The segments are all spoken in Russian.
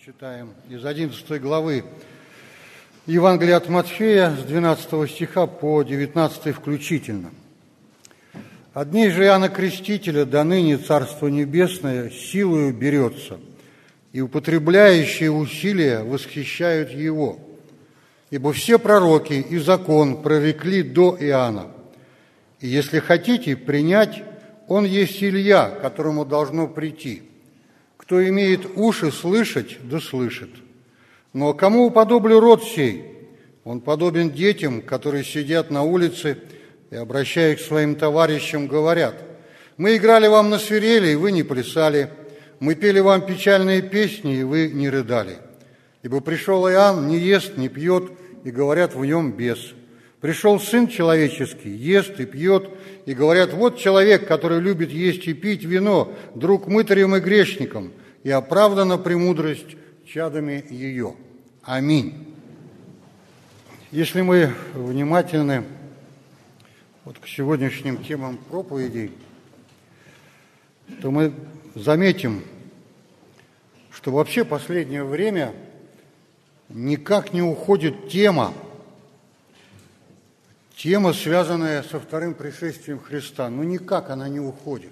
Читаем из 11 главы Евангелия от Матфея с 12 стиха по 19 включительно. «От дней же Иоанна Крестителя до ныне Царство Небесное силою берется, и употребляющие усилия восхищают его. Ибо все пророки и закон прорекли до Иоанна. И если хотите принять, он есть Илья, которому должно прийти. Кто имеет уши слышать, да слышит. Но кому уподоблю род сей? Он подобен детям, которые сидят на улице и, обращая к своим товарищам, говорят: мы играли вам на свирели, и вы не плясали, мы пели вам печальные песни, и вы не рыдали. Ибо пришел Иоанн, не ест, не пьет, и говорят, в нем бес. Пришел Сын Человеческий, ест и пьет, и говорят, вот человек, который любит есть и пить вино, друг мытарям и грешникам, и оправдана премудрость чадами ее. Аминь». Если мы внимательны к сегодняшним темам проповедей, то мы заметим, что вообще в последнее время никак не уходит тема, связанная со вторым пришествием Христа. Ну, никак она не уходит.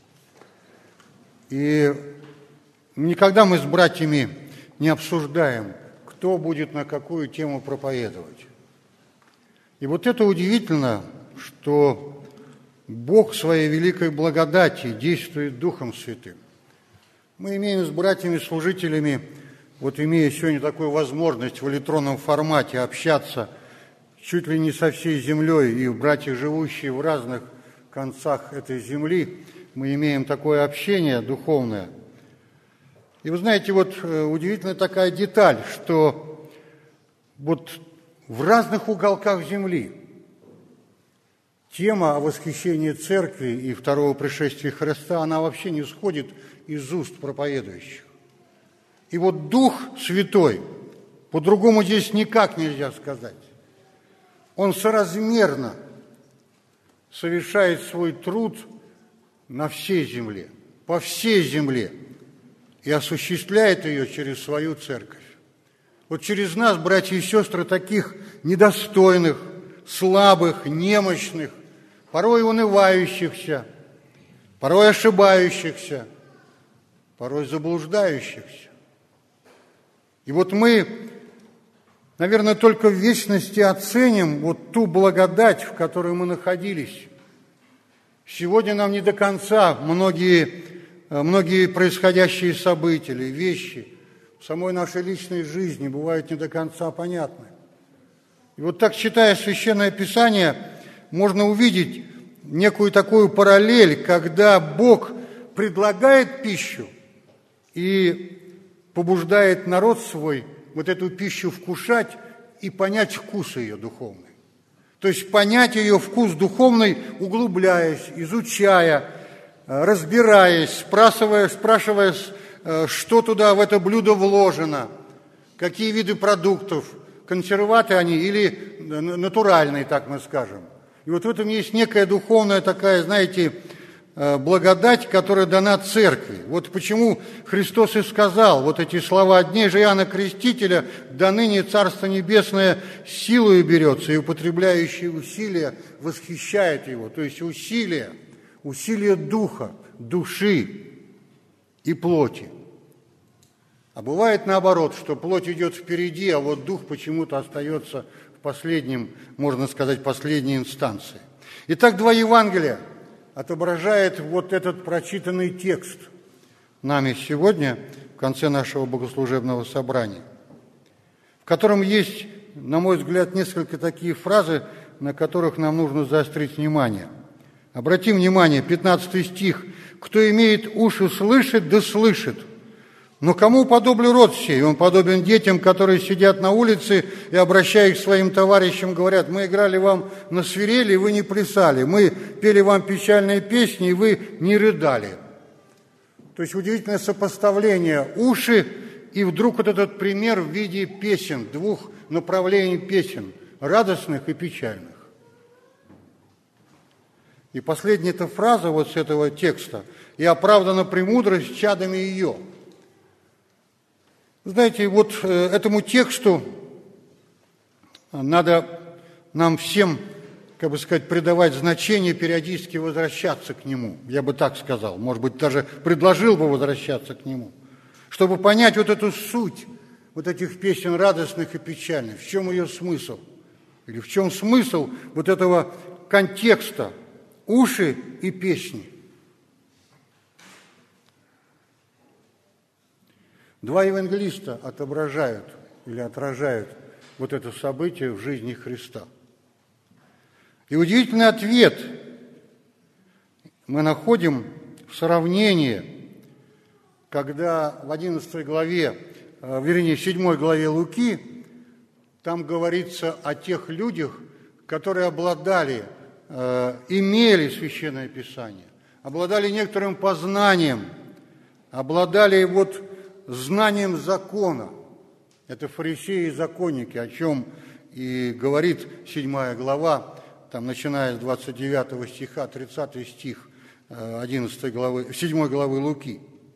И никогда мы с братьями не обсуждаем, кто будет на какую тему проповедовать. И вот это удивительно, что Бог своей великой благодати действует Духом Святым. Мы имеем с братьями-служителями, имея сегодня такую возможность в электронном формате общаться чуть ли не со всей землей, и братья, живущие в разных концах этой земли, мы имеем такое общение духовное. И вы знаете, удивительная такая деталь, что в разных уголках земли тема о восхищении Церкви и второго пришествия Христа, она вообще не сходит из уст проповедующих. И Дух Святой, по-другому здесь никак нельзя сказать, Он соразмерно совершает свой труд на всей земле, по всей земле, и осуществляет ее через свою церковь. Через нас, братья и сестры, таких недостойных, слабых, немощных, порой унывающихся, порой ошибающихся, порой заблуждающихся. И мы, наверное, только в вечности оценим ту благодать, в которой мы находились. Сегодня нам не до конца многие происходящие события, вещи в самой нашей личной жизни бывают не до конца понятны. И так, читая Священное Писание, можно увидеть некую такую параллель, когда Бог предлагает пищу и побуждает народ свой эту пищу вкушать и понять вкус ее духовный. То есть понять ее вкус духовный, углубляясь, изучая, разбираясь, спрашивая, что туда в это блюдо вложено, какие виды продуктов, консерваты они или натуральные, так мы скажем. И в этом есть некая духовная такая, благодать, которая дана Церкви. Почему Христос и сказал эти слова: «От дней же Иоанна Крестителя до ныне Царство Небесное силою берется, и употребляющие усилия восхищает его». То есть усилия духа, души и плоти. А бывает наоборот, что плоть идет впереди, а дух почему-то остается в можно сказать, последней инстанции. Итак, два Евангелия отображает этот прочитанный текст нами сегодня в конце нашего богослужебного собрания, в котором есть, на мой взгляд, несколько такие фразы, на которых нам нужно заострить внимание. Обратим внимание, 15 стих. «Кто имеет уши слышать, да слышит. Но кому подоблю род сей? Он подобен детям, которые сидят на улице и, обращая к своим товарищам, говорят: мы играли вам на свирели, и вы не плясали, мы пели вам печальные песни, и вы не рыдали». То есть удивительное сопоставление уши и вдруг этот пример в виде песен, двух направлений песен, радостных и печальных. И последняя эта фраза с этого текста: «И оправдана премудрость чадами ее». Знаете, вот этому тексту надо нам всем, как бы сказать, придавать значение, периодически возвращаться к нему. Я бы так сказал, может быть, даже предложил бы возвращаться к нему, чтобы понять вот эту суть вот этих песен радостных и печальных, в чем ее смысл, или в чем смысл вот этого контекста «уши и песни». Два евангелиста отображают или отражают вот это событие в жизни Христа. И удивительный ответ мы находим в сравнении, когда в 11 главе, вернее, в 7 главе Луки, там говорится о тех людях, которые обладали, имели Священное Писание, обладали некоторым познанием, обладали вот знанием закона. Это фарисеи и законники, о чем и говорит 7 глава, там, начиная с 29 стиха, 30 стих 11 главы, 7 главы Луки.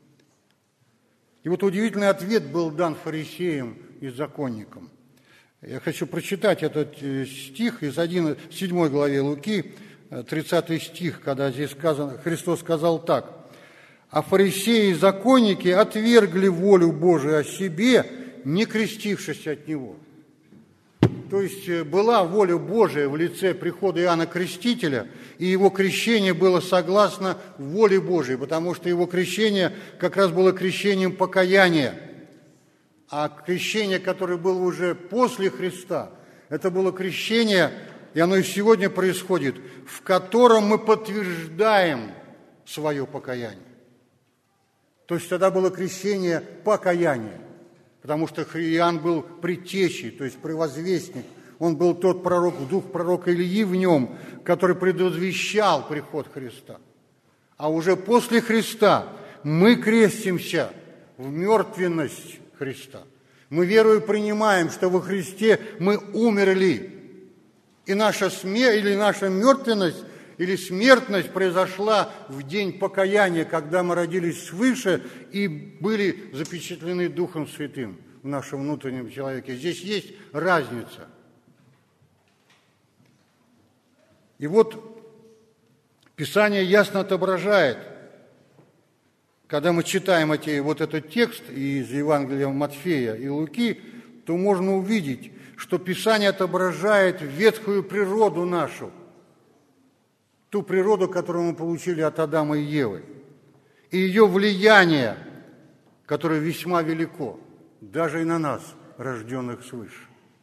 И вот удивительный ответ был дан фарисеям и законникам. Я хочу прочитать этот стих из 7 главы Луки, 30 стих, когда здесь сказано, Христос сказал так: «А фарисеи и законники отвергли волю Божию о себе, не крестившись от Него». То есть была воля Божия в лице прихода Иоанна Крестителя, и его крещение было согласно воле Божией, потому что его крещение как раз было крещением покаяния. А крещение, которое было уже после Христа, это было крещение, и оно и сегодня происходит, в котором мы подтверждаем свое покаяние. То есть тогда было крещение покаяния, потому что Иоанн был предтечей, то есть превозвестник. Он был тот пророк, дух пророка Ильи в нем, который предвозвещал приход Христа. А уже после Христа мы крестимся в мертвенность Христа. Мы верою принимаем, что во Христе мы умерли, и наша мертвенность или смертность произошла в день покаяния, когда мы родились свыше и были запечатлены Духом Святым в нашем внутреннем человеке. Здесь есть разница. И вот Писание ясно отображает, когда мы читаем вот этот текст из Евангелия Матфея и Луки, то можно увидеть, что Писание отображает ветхую природу нашу, ту природу, которую мы получили от Адама и Евы, и ее влияние, которое весьма велико, даже и на нас, рожденных свыше.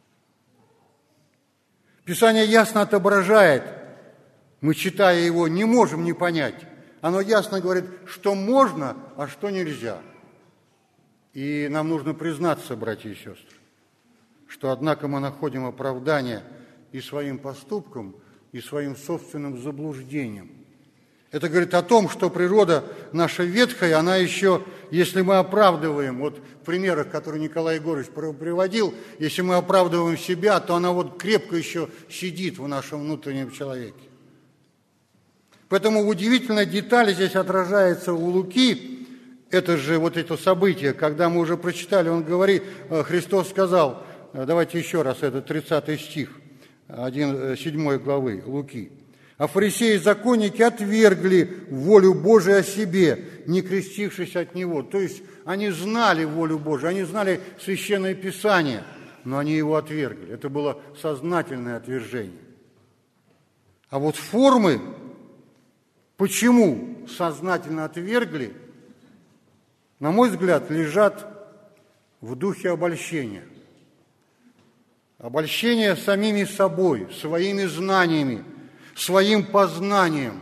Писание ясно отображает, мы, читая его, не можем не понять. Оно ясно говорит, что можно, а что нельзя. И нам нужно признаться, братья и сестры, что, однако, мы находим оправдание и своим поступкам, и своим собственным заблуждением. Это говорит о том, что природа наша ветхая, она еще, если мы оправдываем, вот в примерах, которые Николай Егорович приводил, если мы оправдываем себя, то она вот крепко еще сидит в нашем внутреннем человеке. Поэтому удивительная деталь здесь отражается у Луки, это же вот это событие, когда мы уже прочитали, он говорит, Христос сказал, давайте еще раз, это 30 стих, 7 главы Луки. «А фарисеи и законники отвергли волю Божию о себе, не крестившись от Него». То есть они знали волю Божию, они знали Священное Писание, но они его отвергли. Это было сознательное отвержение. А вот формы, почему сознательно отвергли, на мой взгляд, лежат в духе обольщения. Обольщение самими собой, своими знаниями, своим познанием.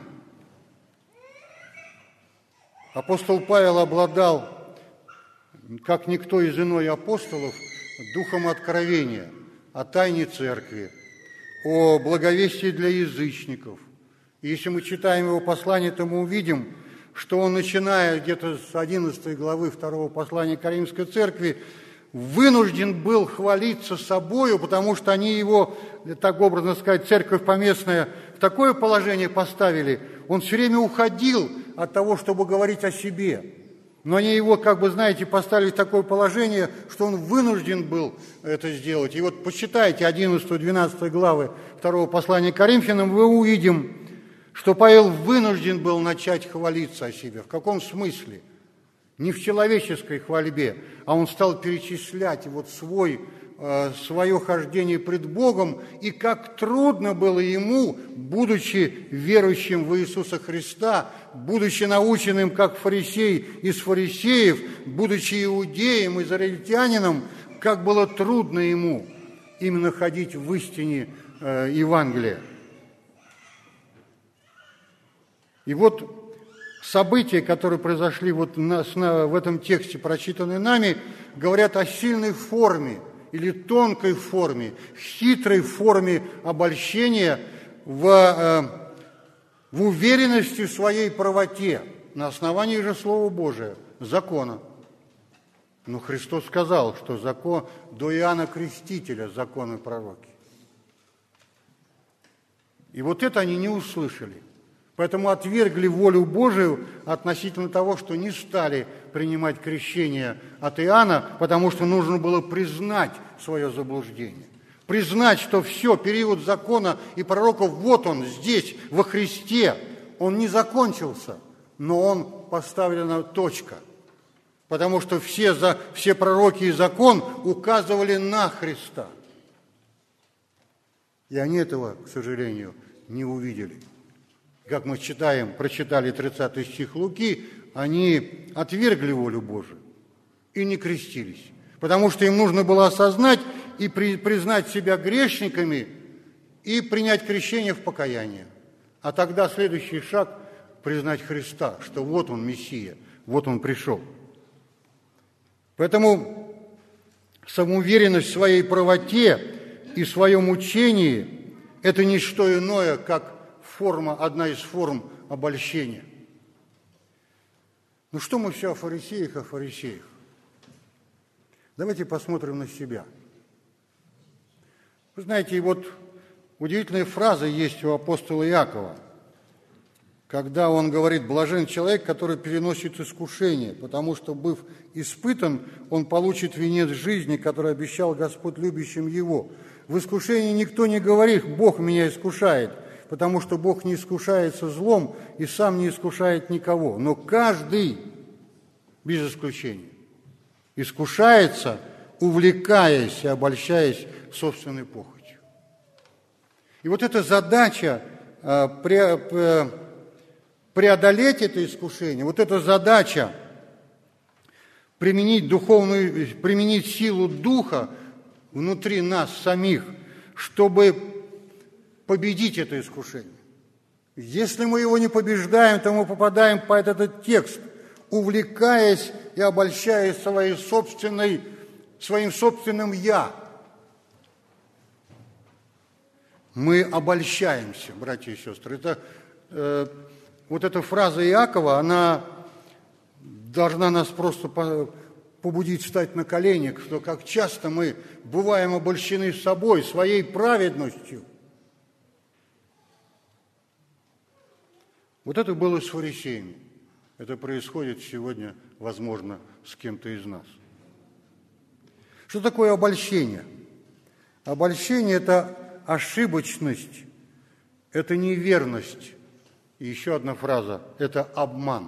Апостол Павел обладал, как никто из иной апостолов, духом откровения о тайне церкви, о благовестии для язычников. И если мы читаем его послание, то мы увидим, что он, начиная где-то с 11 главы 2 послания к Римской церкви, вынужден был хвалиться собою, потому что они его, так образно сказать, церковь поместная, в такое положение поставили. Он все время уходил от того, чтобы говорить о себе. Но они его, как бы, знаете, поставили в такое положение, что он вынужден был это сделать. И вот почитайте 11-12 главы 2 послания к Коринфянам, вы увидим, что Павел вынужден был начать хвалиться о себе. В каком смысле? Не в человеческой хвальбе, а он стал перечислять вот свое хождение пред Богом, и как трудно было ему, будучи верующим в Иисуса Христа, будучи наученным как фарисей из фарисеев, будучи иудеем, израильтянином, как было трудно ему именно ходить в истине Евангелия. И вот события, которые произошли вот в этом тексте, прочитанные нами, говорят о сильной форме или тонкой форме, хитрой форме обольщения в уверенности в своей правоте на основании же Слова Божия, закона. Но Христос сказал, что закон до Иоанна Крестителя законы пророки. И вот это они не услышали. Поэтому отвергли волю Божию относительно того, что не стали принимать крещение от Иоанна, потому что нужно было признать свое заблуждение. Признать, что все, период закона и пророков, вот он здесь, во Христе. Он не закончился, но он поставлена точка. Потому что все пророки и закон указывали на Христа. И они этого, к сожалению, не увидели. Как мы прочитали 30 стих Луки, они отвергли волю Божию и не крестились, потому что им нужно было осознать и признать себя грешниками и принять крещение в покаяние. А тогда следующий шаг – признать Христа, что вот Он Мессия, вот Он пришел. Поэтому самоуверенность в своей правоте и в своем учении – это не что иное, как одна из форм обольщения. Ну что мы все о фарисеях? Давайте посмотрим на себя. Вы знаете, вот удивительная фраза есть у апостола Иакова, когда он говорит: «Блажен человек, который переносит искушение, потому что, быв испытан, он получит венец жизни, который обещал Господь любящим его. В искушении никто не говорит: Бог меня искушает, потому что Бог не искушается злом и сам не искушает никого. Но каждый, без исключения, искушается, увлекаясь и обольщаясь собственной похотью». И вот эта задача преодолеть это искушение, вот эта задача применить силу Духа внутри нас самих, чтобы победить это искушение. Если мы его не побеждаем, то мы попадаем под этот текст, увлекаясь и обольщаясь своим собственным «я». Мы обольщаемся, братья и сестры. Вот эта фраза Иакова, она должна нас просто побудить встать на колени, что как часто мы бываем обольщены собой, своей праведностью. Вот это было с фарисеями. Это происходит сегодня, возможно, с кем-то из нас. Что такое обольщение? Обольщение – это ошибочность, это неверность. И еще одна фраза – это обман.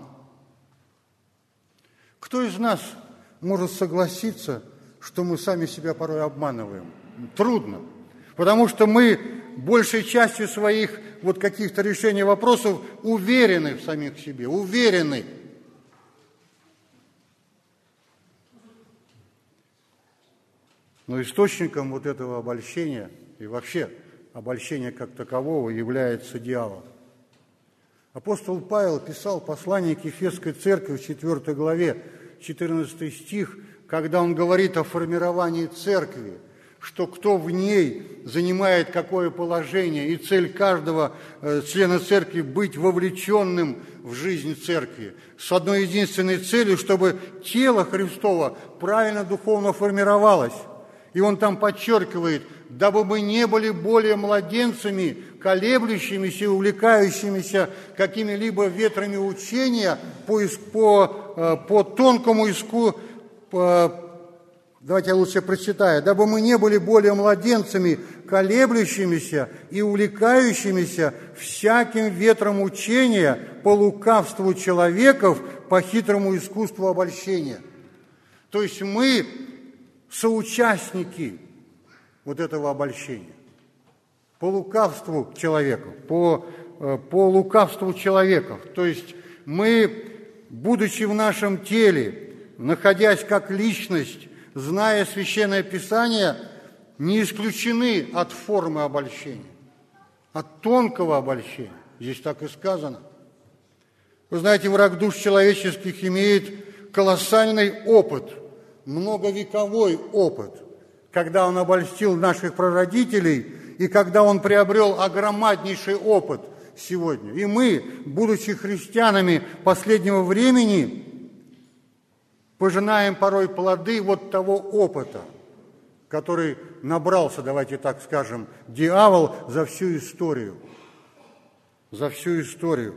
Кто из нас может согласиться, что мы сами себя порой обманываем? Трудно, потому что мы большей частью своих вот каких-то решений вопросов уверены в самих себе, уверены. Но источником вот этого обольщения и вообще обольщения как такового является дьявол. Апостол Павел писал послание к Ефесской церкви в 4 главе, 14 стих, когда он говорит о формировании церкви, что кто в ней занимает какое положение, и цель каждого члена церкви быть вовлеченным в жизнь церкви, с одной единственной целью, чтобы тело Христово правильно духовно формировалось. И он там подчеркивает: дабы мы не были более младенцами, колеблющимися и увлекающимися какими-либо ветрами учения по тонкому искусству. Давайте я лучше прочитаю. Дабы мы не были более младенцами, колеблющимися и увлекающимися всяким ветром учения по лукавству человеков, по хитрому искусству обольщения. То есть мы соучастники вот этого обольщения. По лукавству человеков, по лукавству человеков. То есть мы, будучи в нашем теле, находясь как личность, зная Священное Писание, не исключены от формы обольщения, от тонкого обольщения. Здесь так и сказано. Вы знаете, враг душ человеческих имеет колоссальный опыт, многовековой опыт, когда он обольстил наших прародителей и когда он приобрел огромнейший опыт сегодня. И мы, будучи христианами последнего времени, пожинаем порой плоды вот того опыта, который набрался, давайте так скажем, дьявол за всю историю. За всю историю.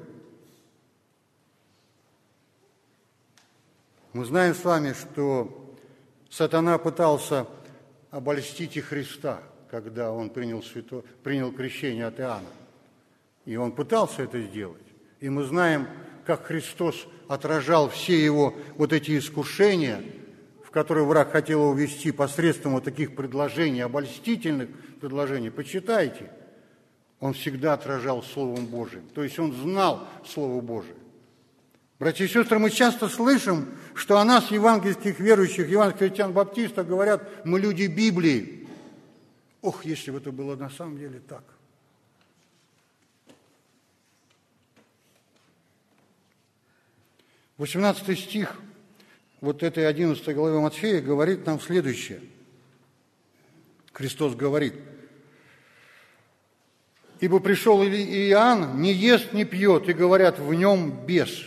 Мы знаем с вами, что сатана пытался обольстить и Христа, когда он принял крещение от Иоанна. И он пытался это сделать. И мы знаем, как Христос отражал все его вот эти искушения, в которые враг хотел его ввести посредством вот таких предложений, обольстительных предложений. Почитайте. Он всегда отражал Словом Божиим. То есть он знал Слово Божие. Братья и сестры, мы часто слышим, что о нас, евангельских верующих, евангельских христиан-баптистов, говорят: мы люди Библии. Ох, если бы это было на самом деле так. — 18 стих вот этой 11 главы Матфея говорит нам следующее. Христос говорит: «Ибо пришел Иоанн, не ест, не пьет, и говорят, в нем бес».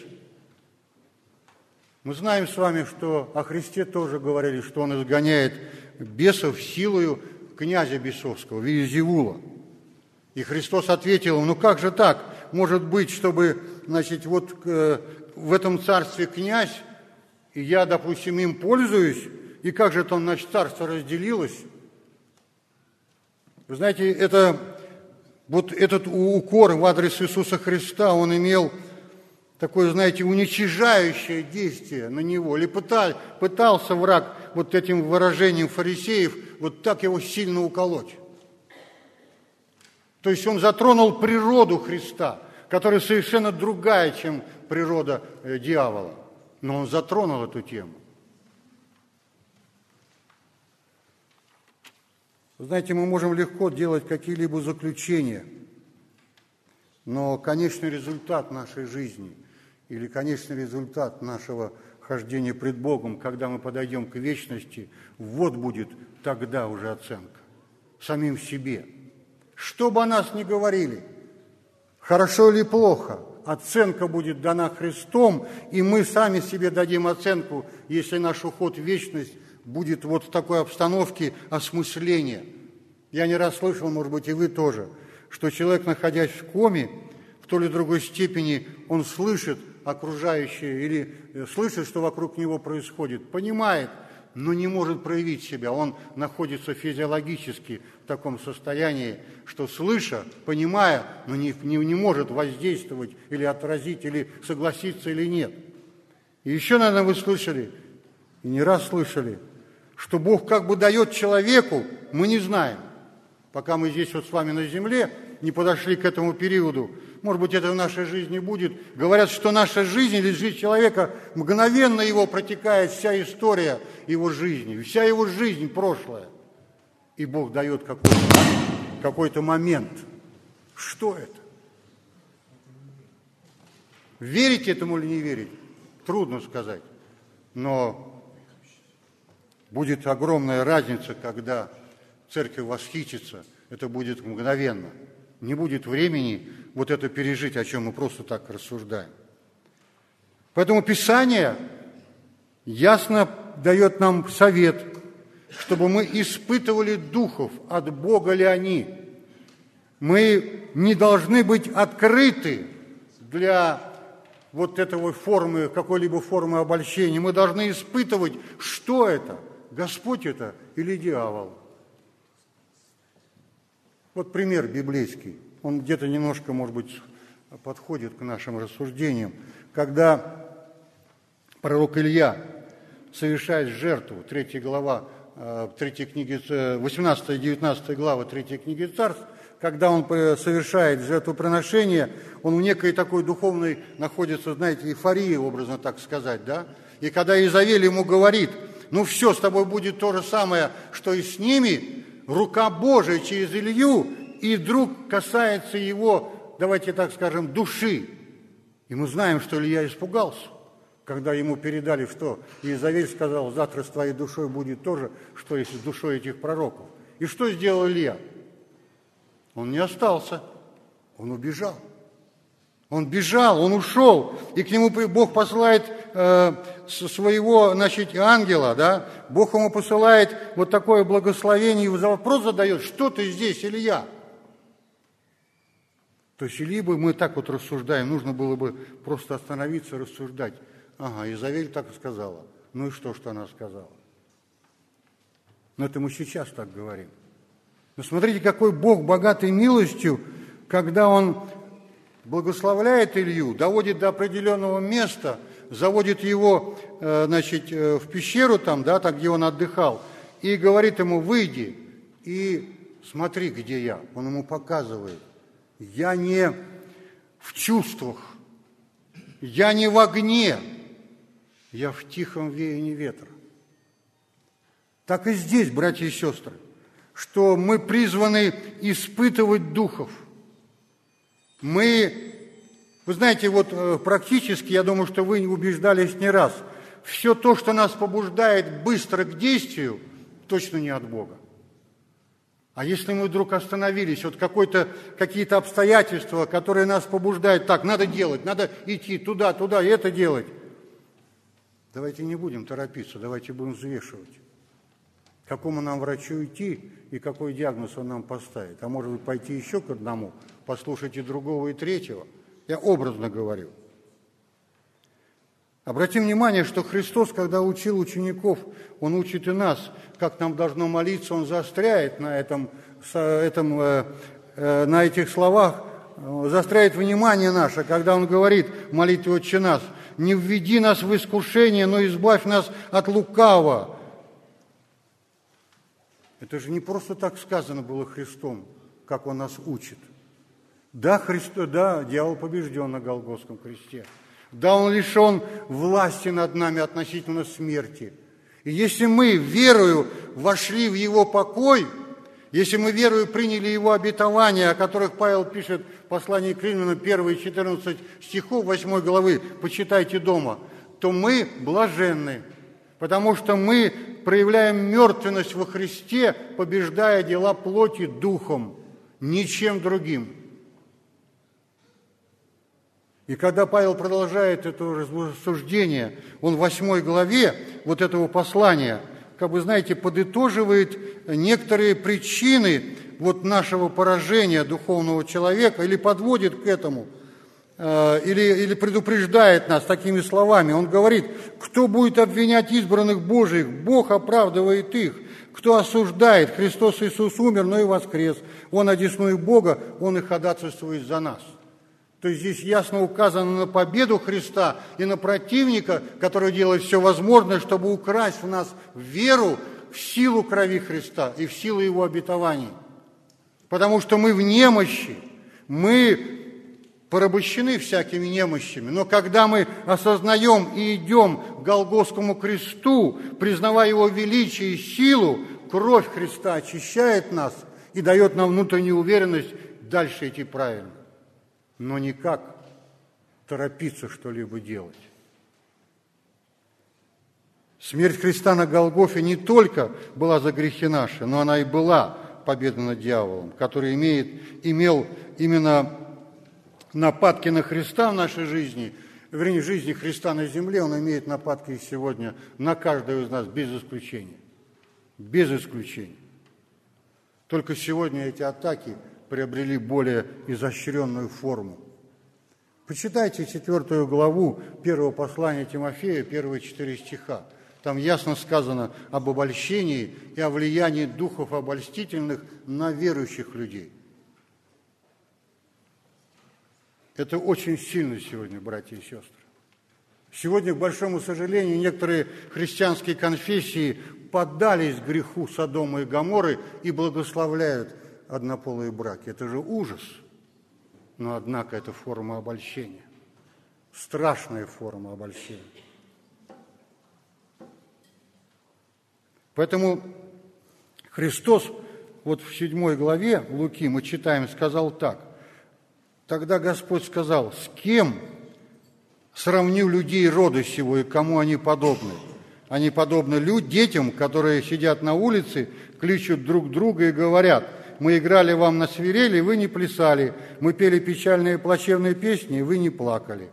Мы знаем с вами, что о Христе тоже говорили, что он изгоняет бесов силою князя бесовского, Вельзевула. И Христос ответил: ну как же так? Может быть, чтобы, значит, вот в этом царстве князь, и я, допустим, им пользуюсь, и как же это, значит, царство разделилось? Вы знаете, вот этот укор в адрес Иисуса Христа, он имел такое, знаете, уничижающее действие на него. Или пытался враг вот этим выражением фарисеев вот так его сильно уколоть. То есть он затронул природу Христа, которая совершенно другая, чем природа дьявола. Но он затронул эту тему. Вы знаете, мы можем легко делать какие-либо заключения, но конечный результат нашей жизни или конечный результат нашего хождения пред Богом, когда мы подойдем к вечности, вот будет тогда уже оценка самим себе. Что бы о нас ни говорили, хорошо или плохо, оценка будет дана Христом, и мы сами себе дадим оценку, если наш уход в вечность будет вот в такой обстановке осмысления. Я не раз слышал, может быть, и вы тоже, что человек, находясь в коме, в той или другой степени, он слышит окружающее или слышит, что вокруг него происходит, понимает, но не может проявить себя. Он находится физиологически в таком состоянии, что слыша, понимая, но не может воздействовать или отразить, или согласиться, или нет. И еще, наверное, вы слышали, и не раз слышали, что Бог как бы дает человеку, мы не знаем, пока мы здесь вот с вами на земле не подошли к этому периоду. Может быть, это в нашей жизни будет. Говорят, что наша жизнь или жизнь человека, мгновенно его протекает вся история его жизни, вся его жизнь прошлая. И Бог дает какой-то момент. Что это? Верить этому или не верить? Трудно сказать. Но будет огромная разница, когда церковь восхитится. Это будет мгновенно. Не будет времени вот это пережить, о чем мы просто так рассуждаем. Поэтому Писание ясно дает нам совет, чтобы мы испытывали духов, от Бога ли они. Мы не должны быть открыты для вот этого формы, какой-либо формы обольщения. Мы должны испытывать, что это, Господь это или дьявол. Вот пример библейский. Он где-то немножко, может быть, подходит к нашим рассуждениям. Когда пророк Илья совершает жертву, 3 глава, 3 книги, 18-19 глава 3 книги Царств, когда он совершает жертвоприношение, он в некой такой духовной находится, знаете, эйфории, образно так сказать, да? И когда Иезавель ему говорит, ну все, с тобой будет то же самое, что и с ними, рука Божия через Илью, и вдруг касается его, давайте так скажем, души. И мы знаем, что Илья испугался, когда ему передали, что Иезавель сказал, завтра с твоей душой будет то же, что и с душой этих пророков. И что сделал Илья? Он не остался, он убежал. Он бежал, он ушел, и к нему Бог посылает своего, значит, ангела, да? Бог ему посылает вот такое благословение, и вопрос задает, что ты здесь, Илья? То есть, либо мы так вот рассуждаем, нужно было бы просто остановиться, рассуждать. Ага, Иезавель так и сказала. Ну и что она сказала? Но это мы сейчас так говорим. Но смотрите, какой Бог богатый милостью, когда Он благословляет Илью, доводит до определенного места, заводит его, значит, в пещеру там, да, там, где он отдыхал, и говорит ему, выйди и смотри, где я. Он ему показывает. Я не в чувствах, я не в огне, я в тихом веянии ветра. Так и здесь, братья и сестры, что мы призваны испытывать духов. Вы знаете, вот практически, я думаю, что вы убеждались не раз, все то, что нас побуждает быстро к действию, точно не от Бога. А если мы вдруг остановились, вот какие-то обстоятельства, которые нас побуждают, так, надо делать, надо идти туда, и это делать. Давайте не будем торопиться, давайте будем взвешивать. К какому нам врачу идти и какой диагноз он нам поставит. А может быть, пойти еще к одному, послушать и другого, и третьего. Я образно говорю. Обратим внимание, что Христос, когда учил учеников, Он учит и нас, как нам должно молиться, Он заостряет на этих словах, заостряет внимание наше, когда Он говорит в молитве «Отче наш», «Не введи нас в искушение, но избавь нас от лукавого». Это же не просто так сказано было Христом, как Он нас учит. Да, дьявол побежден на Голгофском кресте. Да, он лишен власти над нами относительно смерти. И если мы верою вошли в его покой, если мы верою приняли его обетования, о которых Павел пишет в послании к Римлянам 1 и 14 стихов 8 главы, почитайте дома, то мы блаженны, потому что мы проявляем мертвенность во Христе, побеждая дела плоти духом, ничем другим. И когда Павел продолжает это рассуждение, он в 8 главе вот этого послания, как бы, знаете, подытоживает некоторые причины вот нашего поражения духовного человека или подводит к этому, или предупреждает нас такими словами. Он говорит, кто будет обвинять избранных Божиих, Бог оправдывает их. Кто осуждает, Христос Иисус умер, но и воскрес. Он одесную Бога, Он и ходатайствует за нас. То есть здесь ясно указано на победу Христа и на противника, который делает все возможное, чтобы украсть в нас веру в силу крови Христа и в силу Его обетований. Потому что мы в немощи, мы порабощены всякими немощами. Но когда мы осознаем и идем к Голгофскому кресту, признавая Его величие и силу, кровь Христа очищает нас и дает нам внутреннюю уверенность дальше идти правильно. Но никак торопиться что-либо делать. Смерть Христа на Голгофе не только была за грехи наши, но она и была победа над дьяволом, который имел именно нападки на Христа в нашей жизни, вернее, в жизни Христа на земле, он имеет нападки сегодня на каждого из нас без исключения. без исключения. Только сегодня эти атаки приобрели более изощренную форму. Почитайте 4 главу 1 послания Тимофея, первые 4 стиха. Там ясно сказано об обольщении и о влиянии духов обольстительных на верующих людей. Это очень сильно сегодня, братья и сестры. Сегодня, к большому сожалению, некоторые христианские конфессии поддались греху Содома и Гоморры и благословляют однополые браки. Это же ужас. Но, однако, это форма обольщения. Страшная форма обольщения. Поэтому Христос, вот в 7 главе Луки мы читаем, сказал так. Тогда Господь сказал: с кем сравню людей рода сего и кому они подобны? Они подобны детям, которые сидят на улице, кличут друг друга и говорят: мы играли вам на свирели, вы не плясали, мы пели печальные плачевные песни, и вы не плакали.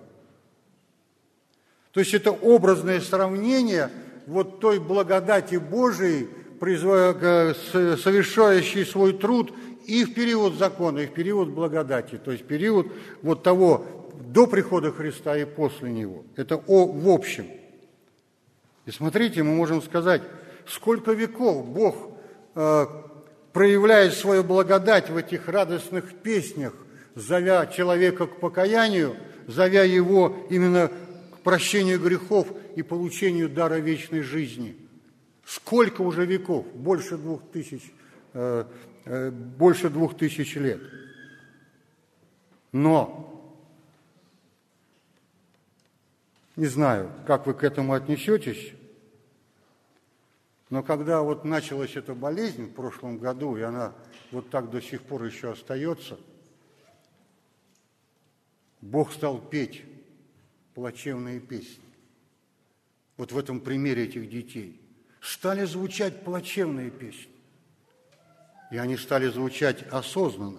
То есть это образное сравнение вот той благодати Божией, совершающей свой труд и в период закона, и в период благодати, то есть период вот того до прихода Христа и после Него. Это в общем. И смотрите, мы можем сказать, сколько веков Бог проявляет свою благодать в этих радостных песнях, зовя человека к покаянию, зовя его именно к прощению грехов и получению дара вечной жизни. Сколько уже веков? Больше 2000 лет. Но, не знаю, как вы к этому отнесетесь, но когда вот началась эта болезнь в прошлом году, и она вот так до сих пор еще остается, Бог стал петь плачевные песни. Вот в этом примере этих детей. Стали звучать плачевные песни. И они стали звучать осознанно.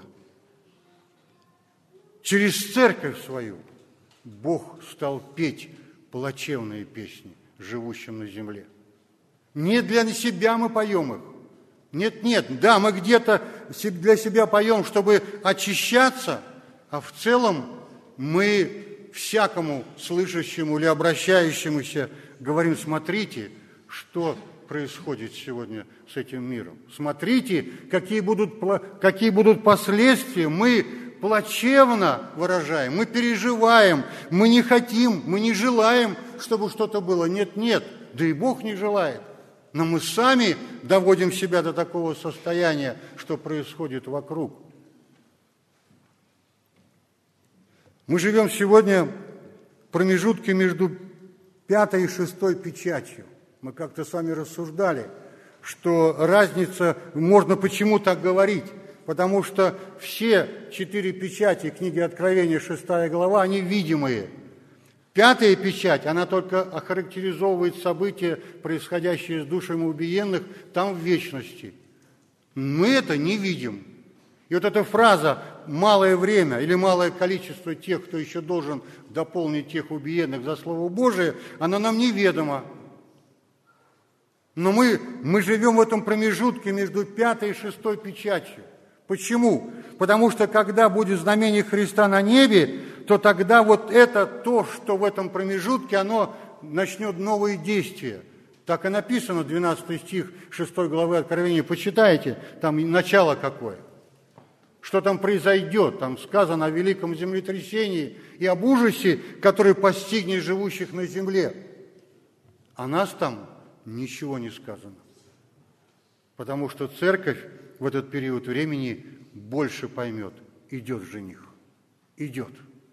Через церковь свою Бог стал петь плачевные песни живущим на земле. Не для себя мы поем их. Нет, да, мы где-то для себя поем, чтобы очищаться, а в целом мы всякому слышащему или обращающемуся говорим: смотрите, что происходит сегодня с этим миром. Смотрите, какие будут последствия. Мы плачевно выражаем, мы переживаем, мы не хотим, мы не желаем, чтобы что-то было. Нет, да и Бог не желает. Но мы сами доводим себя до такого состояния, что происходит вокруг. Мы живем сегодня в промежутке между 5-й и 6-й печатью. Мы как-то с вами рассуждали, что разница, можно почему так говорить, потому что все 4 печати книги Откровения, 6 глава, они видимые. 5-я печать, она только охарактеризовывает события, происходящие с душами убиенных там в вечности. Мы это не видим. И вот эта фраза «малое время» или «малое количество тех, кто еще должен дополнить тех убиенных за Слово Божие», она нам неведома. Но мы живем в этом промежутке между 5-й и 6-й печатью. Почему? Потому что когда будет знамение Христа на небе, то тогда вот это то, что в этом промежутке, оно начнет новые действия. Так и написано, 12 стих 6 главы Откровения. Почитайте, там начало какое. Что там произойдет? Там сказано о великом землетрясении и об ужасе, который постигнет живущих на земле. О нас там ничего не сказано. Потому что церковь в этот период времени больше поймет. Идет жених. Идет.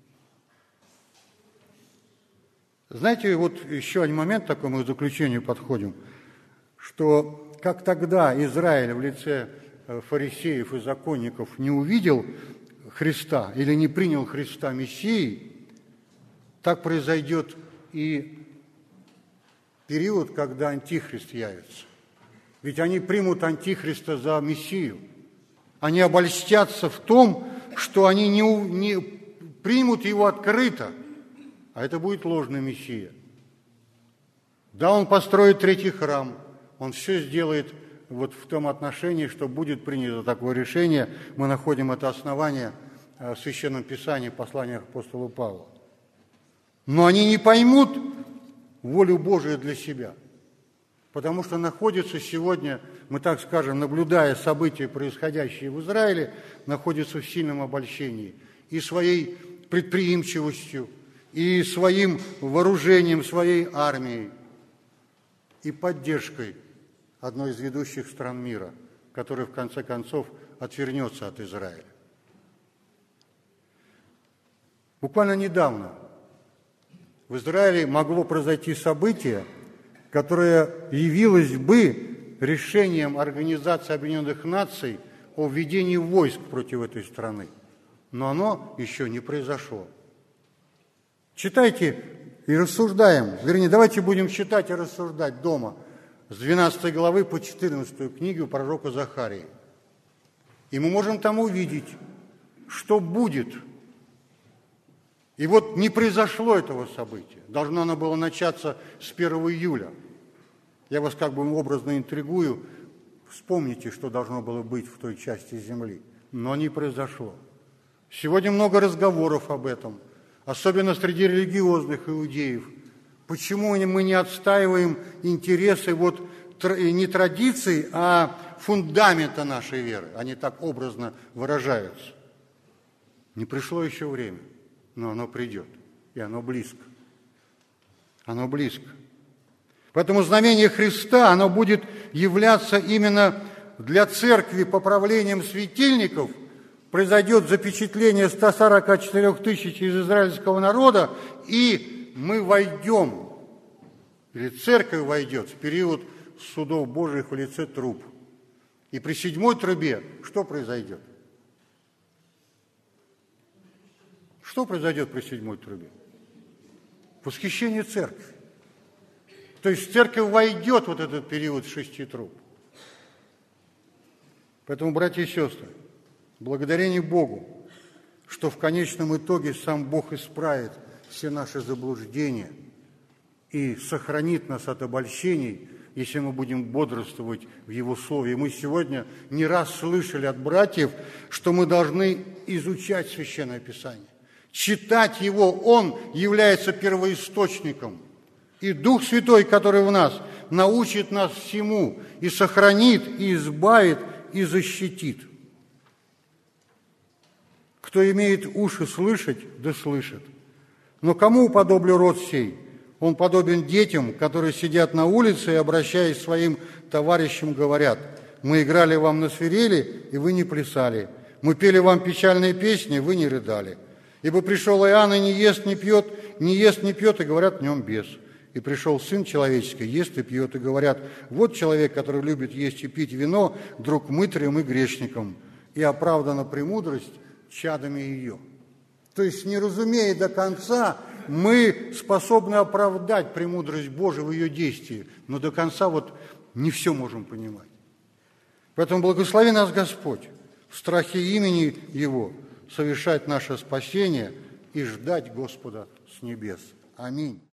Знаете, вот еще один момент такой, мы к заключению подходим, что как тогда Израиль в лице фарисеев и законников не увидел Христа или не принял Христа Мессией, так произойдет и период, когда Антихрист явится. Ведь они примут Антихриста за Мессию. Они обольстятся в том, что они не примут его открыто, а это будет ложный Мессия. Да, он построит 3-й храм, он все сделает вот в том отношении, что будет принято такое решение. Мы находим это основание в Священном Писании, в посланиях апостола Павла. Но они не поймут волю Божию для себя, потому что находятся сегодня, мы так скажем, наблюдая события, происходящие в Израиле, находятся в сильном обольщении и своей предприимчивостью, и своим вооружением, своей армией, и поддержкой одной из ведущих стран мира, которая в конце концов отвернется от Израиля. Буквально недавно в Израиле могло произойти событие, которое явилось бы решением Организации Объединенных Наций о введении войск против этой страны. Но оно еще не произошло. Читайте и рассуждаем. Вернее, давайте будем читать и рассуждать дома с 12 главы по 14 книгу пророка Захарии. И мы можем там увидеть, что будет. И вот не произошло этого события. Должно оно было начаться с 1 июля. Я вас как бы образно интригую. Вспомните, что должно было быть в той части земли. Но не произошло. Сегодня много разговоров об этом, особенно среди религиозных иудеев. Почему мы не отстаиваем интересы вот не традиций, а фундамента нашей веры? Они так образно выражаются. Не пришло еще время, но оно придет, и оно близко. Оно близко. Поэтому знамение Христа, оно будет являться именно для церкви поправлением светильников. Произойдет запечатление 144 тысяч из израильского народа, и мы войдем, или церковь войдет в период судов Божьих в лице труб. И при 7-й трубе что произойдет? Что произойдет при 7-й трубе? Восхищение церкви. То есть церковь войдет в вот этот период 6 труб. Поэтому, братья и сестры, благодарение Богу, что в конечном итоге сам Бог исправит все наши заблуждения и сохранит нас от обольщений, если мы будем бодрствовать в Его Слове. Мы сегодня не раз слышали от братьев, что мы должны изучать Священное Писание, читать его. Он является первоисточником. И Дух Святой, который в нас, научит нас всему и сохранит, и избавит, и защитит. Кто имеет уши слышать, да слышит. Но кому уподоблю род сей? Он подобен детям, которые сидят на улице и, обращаясь к своим товарищам, говорят: «Мы играли вам на свирели, и вы не плясали. Мы пели вам печальные песни, вы не рыдали. Ибо пришел Иоанн, и не ест, не пьет, и говорят, в нем бес. И пришел Сын Человеческий, ест и пьет, и говорят: вот человек, который любит есть и пить вино, друг мытрям и грешникам, и оправдана премудрость чадами ее». То есть, не разумея до конца, мы способны оправдать премудрость Божию в ее действии, но до конца вот не все можем понимать. Поэтому благослови нас Господь в страхе имени Его совершать наше спасение и ждать Господа с небес. Аминь.